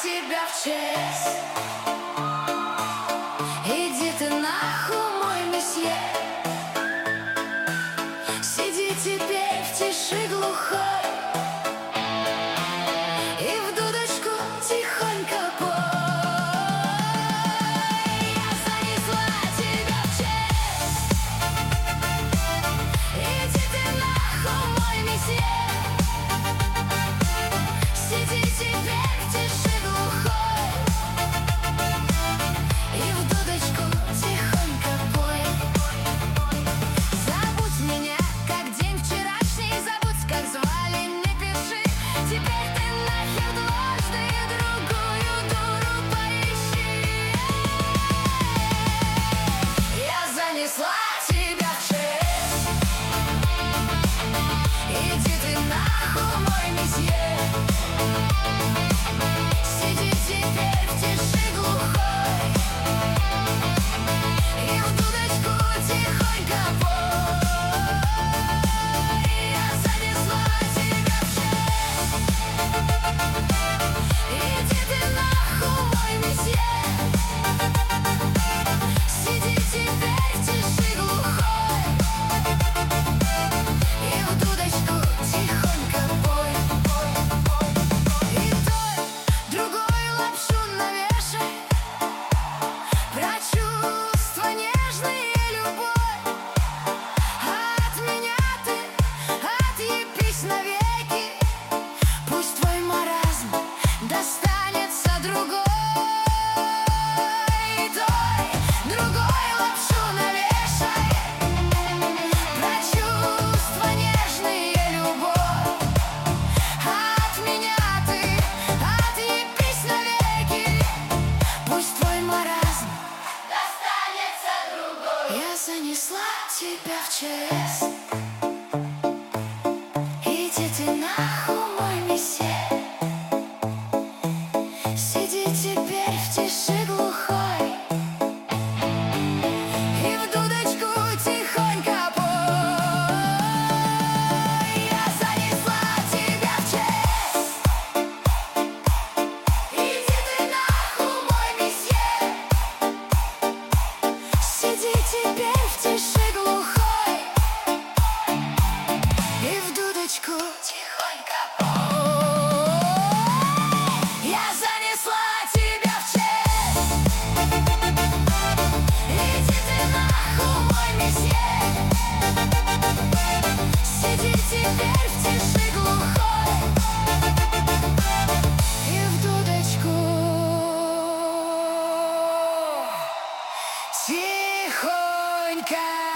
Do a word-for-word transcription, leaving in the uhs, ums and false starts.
тебя в честь. Иди ты нахуй, мой месье. Сиди теперь в тиши глухой и в дудочку тихонько пой. Я занесла тебя в честь. Иди ты нахуй, мой месье. Сиди теперь в тиши глухой и в дудочку тихонько пой. Забудь меня, как день вчерашний, забудь, как звали, не пиши. Теперь ты нахер дважды другую дуру поищи. Я занесла тебя в честь. Иди ты нахуй, мой месье. Сиди теперь в тиши глухой и в дудочку тихонько пой. Я занесла тебя в честь. Иди ты нахуй, мой месье. Сиди теперь в тиши глухой и в дудочку тихонько пой. И той, другой лапшу навешай про чувства нежные и любовь. А от меня ты отъебись навеки. Пусть твой маразм достанется другой. И той, другой лапшу навешай про чувства нежные и любовь. А от меня ты отъебись навеки. Пусть твой маразм достанется другой. Я занесла тебя в честь. Иди ты нахуй, мой месье. Сиди теперь в тиши глухой и в дудочку тихонько пой. Я занесла тебя в честь. Иди ты нахуй, мой месье. Сиди теперь в тиши глухой и в дудочку тихонько пой. Я занесла тебя в честь. Иди ты нахуй, мой месье. Сиди теперь в тиши глухой и в дудочку тихонько